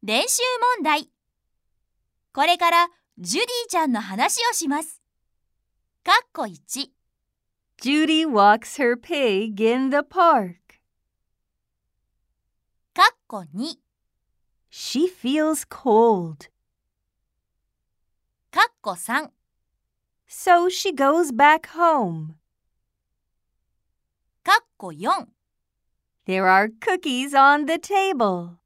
練習問題。これからジュディちゃんの話をします。括弧1。 Judy walks her pig in the park. 括弧2。 She feels cold. 括弧3。 So she goes back home. 括弧4。 There are cookies on the table.